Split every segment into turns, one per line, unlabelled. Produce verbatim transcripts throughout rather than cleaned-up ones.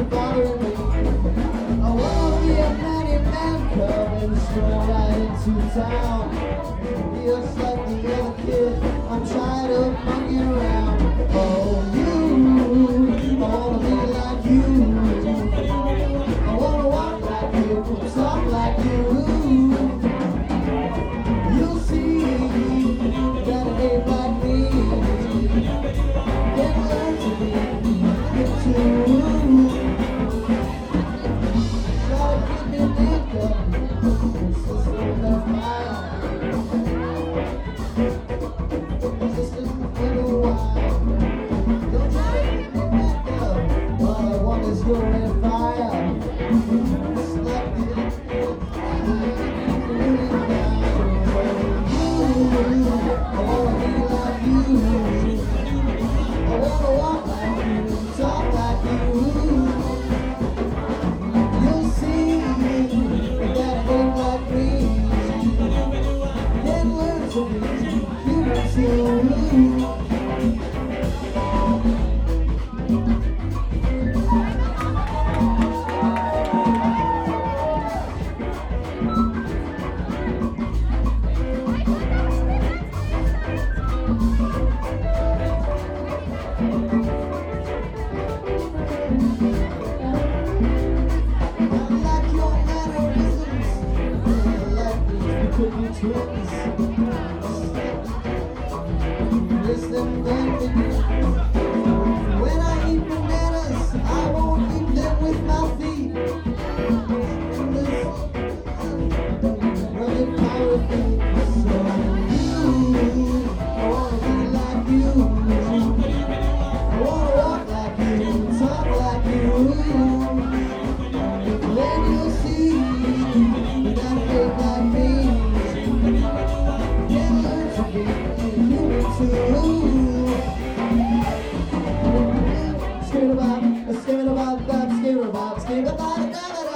are bothering me. I wanna be a manny man cub and stroll right into town. Just like the other kid, I'm tired of monkeying around. Oh, you, I wanna be like you. I wanna walk like you, talk like you. You'll see that it ain't like me. Then learn to be good too. Gotta keep me naked. It's just a little while. It's just a little while. Don't try to keep me naked. All I want is your red fire. It's like the I wanna be like you. I wanna walk like you, talk like you. You'll see that it ain't like me. Then learn to be human too. When I eat bananas, I won't eat them with my feet. Rugged pirate feet. So you, I wanna be like you. I wanna walk like you, talk like you. Then you'll see that it ain't like me. Then learn to be human too. Scared about, scared about that, scared about, scared about it.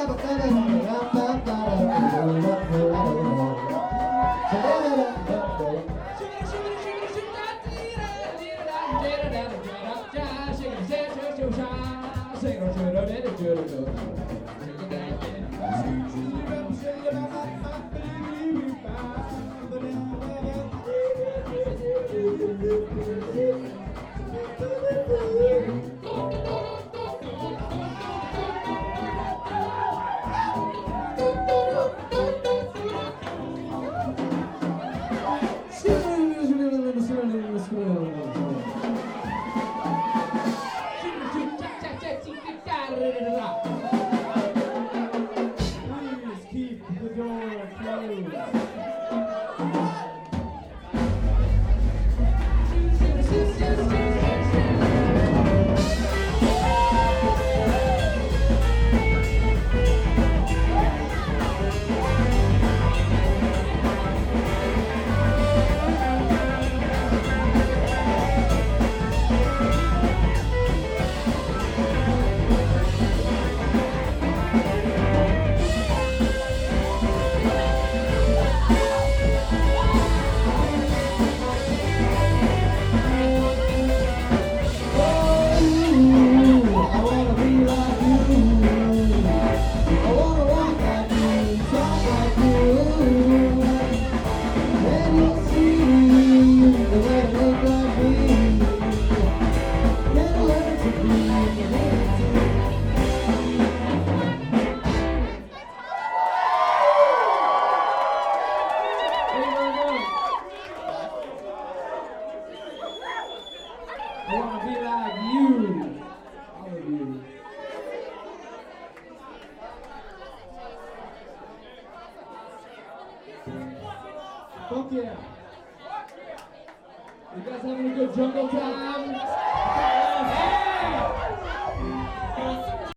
Please keep the door closed. I want to be like you. All of you. Fuck yeah. You guys having a good jungle time? Yeah!